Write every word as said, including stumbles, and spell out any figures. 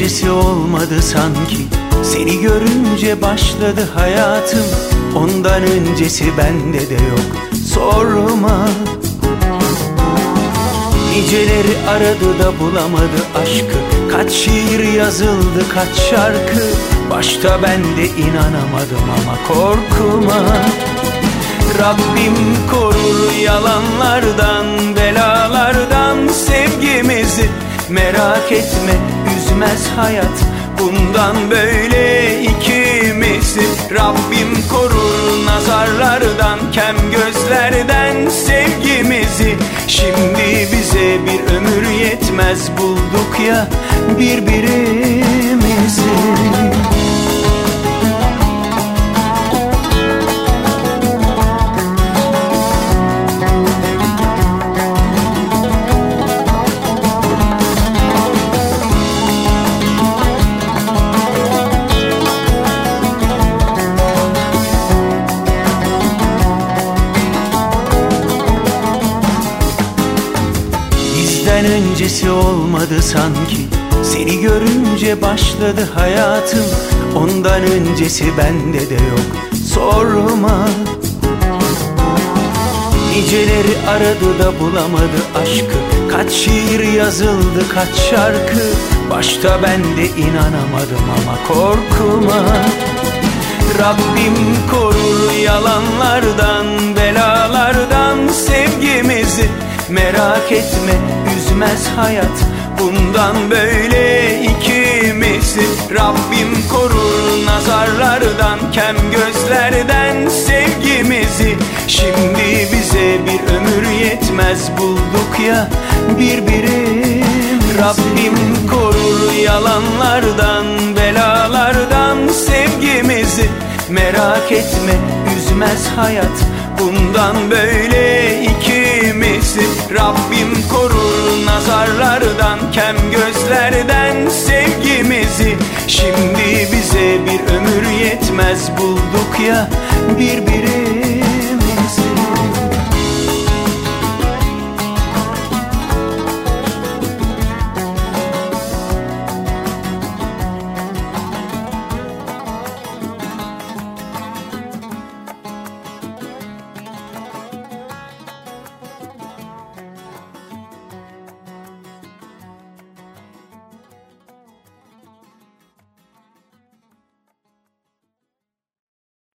öncesi olmadı sanki. Seni görünce başladı hayatım. Ondan öncesi bende de yok, sorma. Niceleri aradı da bulamadı aşkı. Kaç şiir yazıldı, kaç şarkı. Başta ben de inanamadım ama korkma. Rabbim korur yalanlardan, belalardan sevgimizi. Merak etme, üzmez hayat bundan böyle ikimizi. Rabbim korur nazarlardan, kem gözlerden sevgimizi. Şimdi bize bir ömür yetmez, bulduk ya birbirimizi. Bizden öncesi olmadı sanki. Seni görünce başladı hayatım. Ondan öncesi bende de yok, sorma. Niceleri aradı da bulamadı aşkı. Kaç şiir yazıldı, kaç şarkı. Başta ben de inanamadım ama korkma. Rabbim korur yalanlardan, belalardan sevgimizi. Merak etme, üzmez hayat bundan böyle ikimizi. Rabbim korur nazarlardan, kem gözlerden sevgimizi. Şimdi bize bir ömür yetmez, bulduk ya birbirimizi. Rabbim korur yalanlardan, belalardan sevgimizi. Merak etme, üzmez hayat bundan böyle ikimizi. Rabbim korur nazarlardan, kem gözlerden sevgimizi. Şimdi bize bir ömür yetmez, bulduk ya birbirimizi.